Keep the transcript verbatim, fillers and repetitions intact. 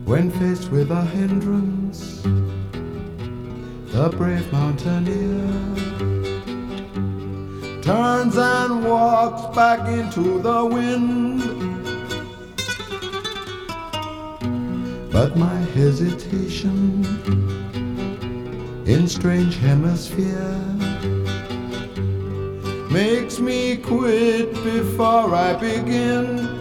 When faced with a hindrance, the brave mountaineer turns and walks back into the wind. But my hesitation in strange hemisphere makes me quit before I begin.